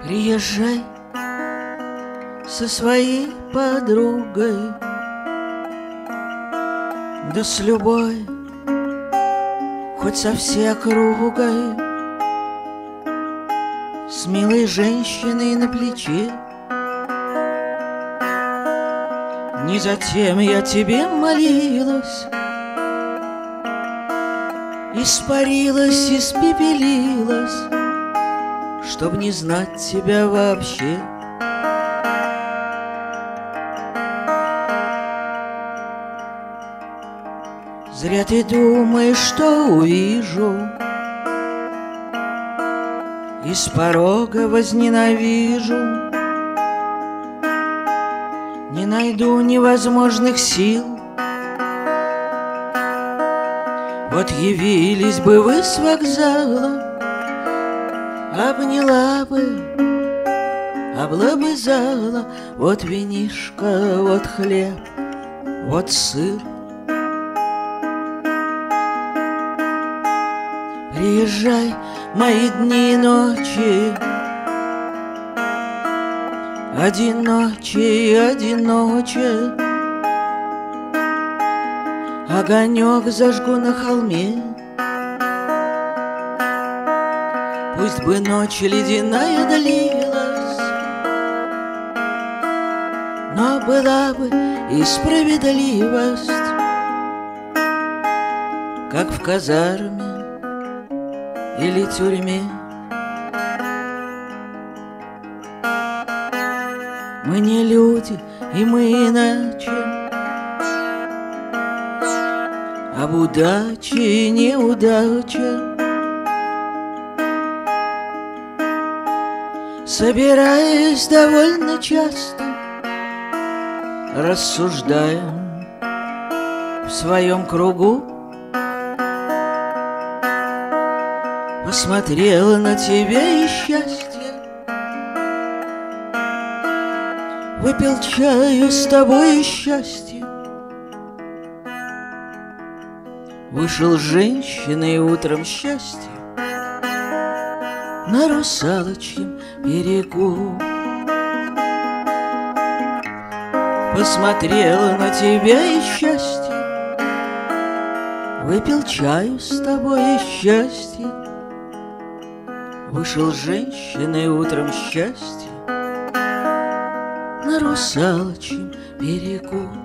Приезжай со своей подругой, да с любой, хоть со всей округой, с милой женщиной на плече. Не затем я тебе молилась, испарилась, испепелилась, чтоб не знать тебя вообще. Зря ты думаешь, что увижу, и с порога возненавижу. Не найду невозможных сил. Вот явились бы вы с вокзала, обняла бы, облобызала. Вот винишко, вот хлеб, вот сыр. Приезжай, мои дни и ночи, одиноче, одиноче. Огонек зажгу на холме. Пусть бы ночь ледяная длилась, но была бы и справедливость, как в казарме или тюрьме. Мы не люди, и мы иначе. Об удаче и неудаче собираясь довольно часто, рассуждаем в своем кругу. Посмотрела на тебя и счастье, выпил чаю с тобой и счастье. Вышел с женщиной утром счастья на Русалочьем берегу. Посмотрела на тебя и счастье, выпил чаю с тобой и счастье. Вышел с женщиной утром счастья на Русалочьем берегу.